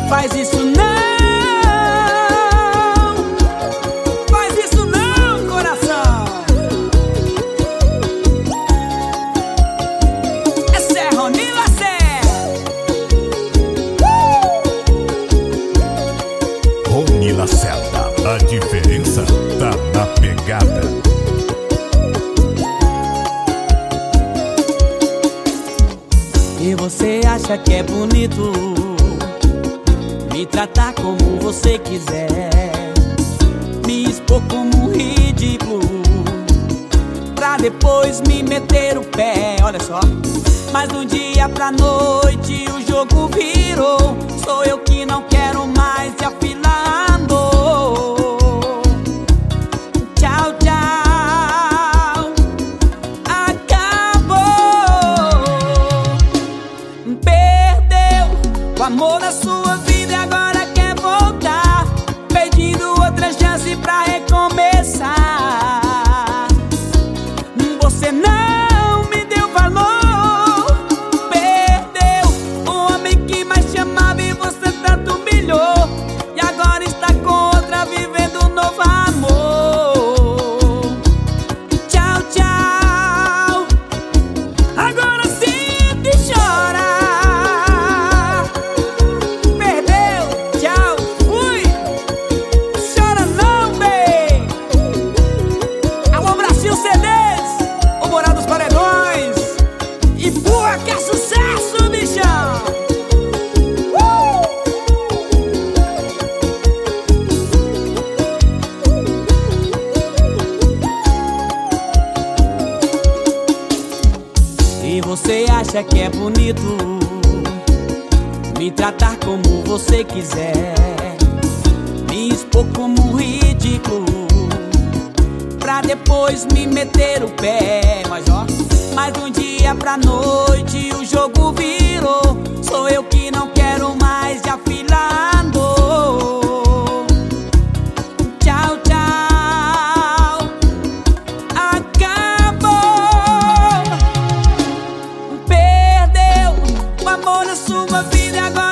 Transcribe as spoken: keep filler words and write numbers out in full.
Faz isso não, faz isso não, coração. Essa é Rony Lacerda. uh! Rony Lacerda, a diferença tá na pegada. E você acha que é bonito me tratar como você quiser, me expor como um ridículo, pra depois me meter o pé. Olha só, mas de um dia pra noite o jogo virou. Sou eu que não quero mais te afilar, amor. Tchau, tchau, acabou. Perdeu o amor da sua vida e agora quer voltar, pedindo outra chance pra recomeçar. Você não me deu valor, perdeu o homem que mais te amava e você tanto humilhou, e agora está com outra vivendo um novo amor. Tchau, tchau, agora sinto e chora. Perdeu, tchau, fui. Chora não, bem. Alô, Brasil C Ds, o Moral dos Paredões. E boa que é sucesso, bichão. Uh! E você acha que é bonito me tratar como você quiser, me expor como um ridículo, pra depois me meter o pé. Mas ó, mas de um dia pra noite o jogo virou. Sou eu que não quero mais te afilar, amor. Tchau, tchau, acabou. Perdeu o amor na sua vida e agora